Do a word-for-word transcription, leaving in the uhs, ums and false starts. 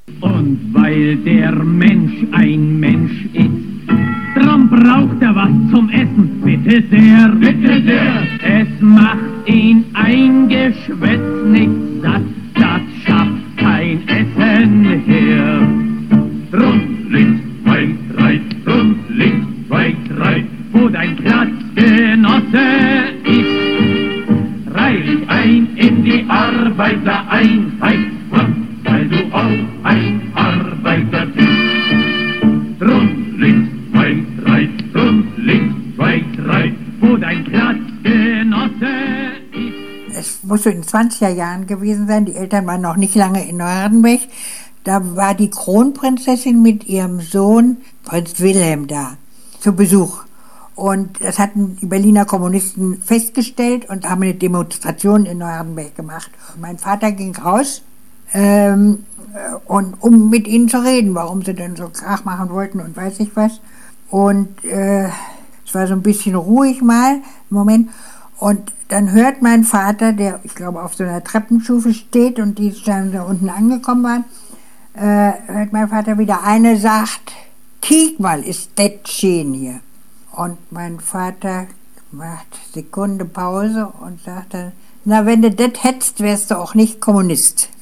Und weil der Mensch ein Mensch ist, drum braucht er was zum Essen, bitte sehr, bitte sehr. Es macht ihn ein Geschwätz nicht satt, das schafft kein Essen her. Drum links, zwei, drei, drum links, zwei, drei, wo dein Platzgenosse ist, reih ein in die Arbeitereinheit, weil du auch ein Arbeiter bist. Drum links, zwei, drei, drum links, zwei, drei, wo dein Platzgenosse ist. Es muss so in den zwanziger Jahren gewesen sein, die Eltern waren noch nicht lange in Neuhardenberg. Da war die Kronprinzessin mit ihrem Sohn Prinz Wilhelm da zu Besuch. Und das hatten die Berliner Kommunisten festgestellt und haben eine Demonstration in Neuhardenberg gemacht. Und mein Vater ging raus, ähm, und, um mit ihnen zu reden, warum sie denn so Krach machen wollten und weiß ich was. Und äh, es war so ein bisschen ruhig mal im Moment. Und dann hört mein Vater, der, ich glaube, auf so einer Treppenstufe steht und die dann da unten angekommen waren, äh, hört mein Vater wieder, eine sagt, kiek mal, ist das schön hier. Und mein Vater macht Sekunde Pause und sagt dann, na, wenn du das hättest, wärst du auch nicht Kommunist.